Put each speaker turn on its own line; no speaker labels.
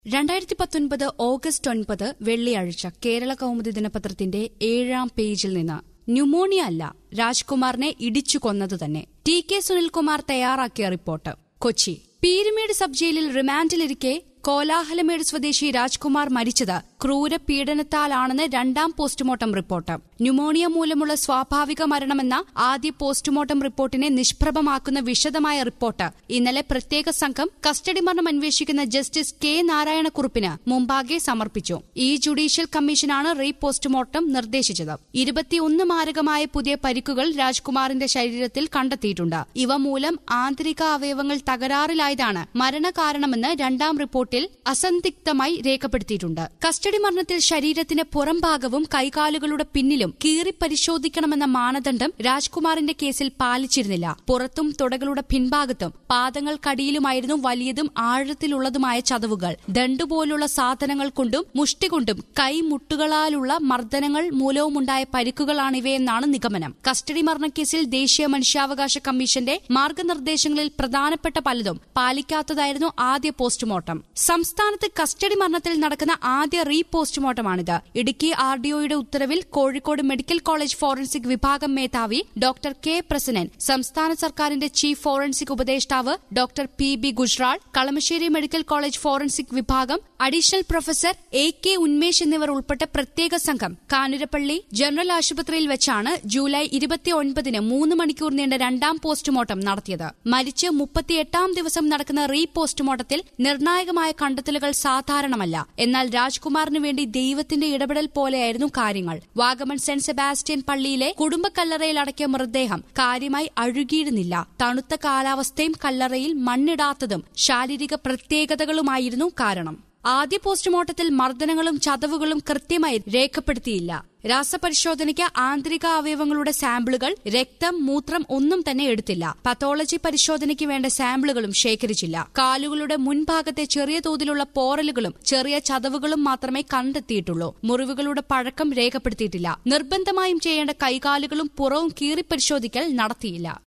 2019 August 9 വെള്ളിയാഴ്ച കേരള കൗമുദി ദിനപത്രത്തിന്റെ 7-ാം പേജിൽ നിന്ന് ന്യൂമോണിയ അല്ല, രാജ്കുമാറിനെ ഇടിച്ചു കൊന്നത് തന്നെ. ടി കെ സുനിൽകുമാർ തയ്യാറാക്കിയ റിപ്പോർട്ട്. കൊച്ചി പീരുമേട് സബ് ജയിലിൽ റിമാൻഡിലിരിക്കെ കോലാഹലമേട് സ്വദേശി രാജ്കുമാർ മരിച്ചത് ക്രൂരപീഡനത്താലാണെന്ന് 2ാം പോസ്റ്റ്മോർട്ടം റിപ്പോർട്ട്. ന്യൂമോണിയ മൂലമുള്ള സ്വാഭാവിക മരണമെന്ന ആദ്യ പോസ്റ്റ്മോർട്ടം റിപ്പോർട്ടിനെ നിഷ്പ്രഭമാക്കുന്ന വിശദമായ റിപ്പോർട്ട് ഇന്നലെ പ്രത്യേക സംഘം കസ്റ്റഡി മരണം അന്വേഷിക്കുന്ന ജസ്റ്റിസ് കെ നാരായണക്കുറുപ്പിന് മുമ്പാകെ സമർപ്പിച്ചു. ഈ ജുഡീഷ്യൽ കമ്മീഷനാണ് റീ പോസ്റ്റ്മോർട്ടം നിർദ്ദേശിച്ചത്. 21 മാരകമായ പുതിയ പരിക്കുകൾ രാജ്കുമാറിന്റെ ശരീരത്തിൽ കണ്ടെത്തിയിട്ടുണ്ട്. ഇവ മൂലം ആന്തരിക അവയവങ്ങൾ തകരാറിലായതാണ് മരണകാരണമെന്ന് 2ാം റിപ്പോർട്ടിൽ അസന്ദിഗ്ധമായി രേഖപ്പെടുത്തിയിട്ടുണ്ട്. കസ്റ്റഡി മരണത്തിൽ ശരീരത്തിന്റെ പുറംഭാഗവും കൈകാലുകളുടെ പിന്നിലും കീറി പരിശോധിക്കണമെന്ന മാനദണ്ഡം രാജ്കുമാറിന്റെ കേസിൽ പാലിച്ചിരുന്നില്ല. പുറത്തും തുടകളുടെ പിൻഭാഗത്തും പാദങ്ങൾക്കടിയിലുമായിരുന്നു വലിയതും ആഴത്തിലുള്ളതുമായ ചതവുകൾ. ദണ്ടുപോലുള്ള സാധനങ്ങൾ കൊണ്ടും മുഷ്ടി കൊണ്ടും കൈമുട്ടുകളാലുള്ള മർദ്ദനങ്ങൾ മൂലവുമുണ്ടായ പരിക്കുകളാണിവയെന്നാണ് നിഗമനം. കസ്റ്റഡി മരണക്കേസിൽ ദേശീയ മനുഷ്യാവകാശ കമ്മീഷന്റെ മാർഗനിർദ്ദേശങ്ങളിൽ പ്രധാനപ്പെട്ട പലതും പാലിക്കാത്തതായിരുന്നു ആദ്യ പോസ്റ്റ്മോർട്ടം. സംസ്ഥാനത്ത് കസ്റ്റഡി മരണത്തിൽ നടക്കുന്ന ആദ്യ റീ പോസ്റ്റ്മോർട്ടമാണിത്. ഇടുക്കി ആർഡിഒയുടെ ഉത്തരവിൽ കോഴിക്കോട് മെഡിക്കൽ കോളേജ് ഫോറൻസിക് വിഭാഗം മേധാവി ഡോക്ടർ കെ പ്രസന്നൻ, സംസ്ഥാന സർക്കാരിന്റെ ചീഫ് ഫോറൻസിക് ഉപദേഷ്ടാവ് doctor P B Gujral, Kalamassery medical college forensic വിഭാഗം additional professor A K Unmesh എന്നിവർ ഉൾപ്പെട്ട പ്രത്യേക സംഘം കാഞ്ഞിരപ്പള്ളി ജനറൽ ആശുപത്രിയിൽ വെച്ചാണ് ജൂലൈ 29-ന് 3 മണിക്കൂർ നീണ്ട 2ാം പോസ്റ്റ്മോർട്ടം നടത്തിയത്. മരിച്ച് 38-ാം ദിവസം നടക്കുന്ന റീ പോസ്റ്റ്മോർട്ടത്തിൽ നിർണായകമായ കണ്ടെത്തലുകൾ സാധാരണമല്ല. എന്നാൽ രാജ്കുമാറിന് വേണ്ടി ദൈവത്തിന്റെ ഇടപെടൽ പോലെയായിരുന്നു കാര്യങ്ങൾ. വാഗമൺ സെന്റ് സെബാസ്റ്റ്യൻ പള്ളിയിലെ കുടുംബക്കല്ലറയിൽ അടക്കിയ മൃതദേഹം കാര്യമായി അഴുകിയിരുന്നില്ല. തണുത്ത കാലാവസ്ഥയും കല്ലറയിൽ മണ്ണിടാത്തതും ശാരീരിക പ്രത്യേകതകളുമായിരുന്നു കാരണം. ആദ്യ പോസ്റ്റ്മോർട്ടത്തിൽ മർദ്ദനങ്ങളും ചതവുകളും കൃത്യമായി രേഖപ്പെടുത്തിയില്ല. രാസപരിശോധനയ്ക്ക് ആന്തരിക അവയവങ്ങളുടെ സാമ്പിളുകൾ, രക്തം, മൂത്രം ഒന്നും തന്നെ എടുത്തില്ല. പത്തോളജി പരിശോധനയ്ക്ക് വേണ്ട സാമ്പിളുകളും ശേഖരിച്ചില്ല. കാലുകളുടെ മുൻഭാഗത്തെ ചെറിയ തോതിലുള്ള പോറലുകളും ചെറിയ ചതവുകളും മാത്രമേ കണ്ടെത്തിയിട്ടുള്ളൂ. മുറിവുകളുടെ പഴക്കം രേഖപ്പെടുത്തിയിട്ടില്ല. നിർബന്ധമായും ചെയ്യേണ്ട കൈകാലുകളും പുറവും കീറിപ്പരിശോധിക്കൽ നടത്തിയില്ല.